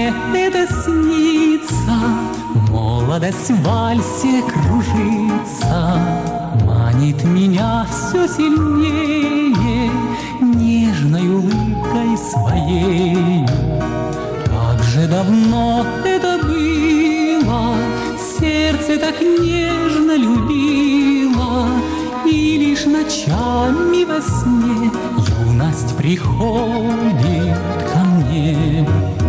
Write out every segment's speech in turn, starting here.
мне это снится, молодость в вальсе кружится, манит меня все сильнее нежной улыбкой своей. Как же давно это было, сердце так нежно любило, и лишь ночами во сне юность приходит ко мне.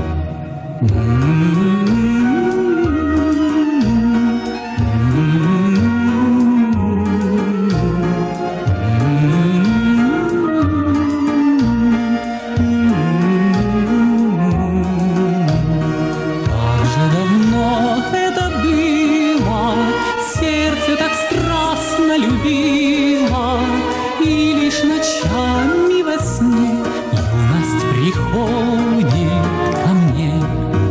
Ночами во сне юность приходит ко мне.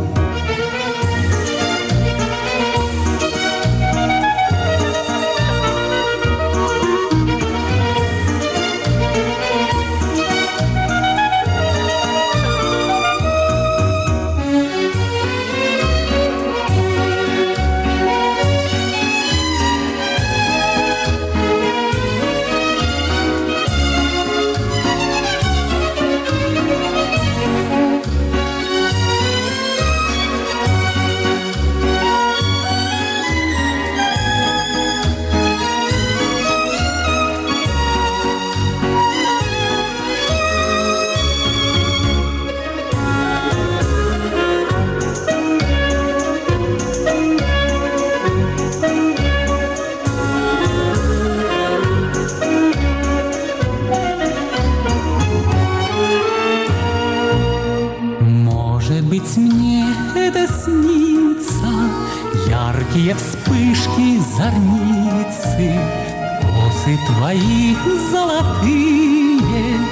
Может быть, мне это снится, яркие вспышки зорницы, косы твои золотые,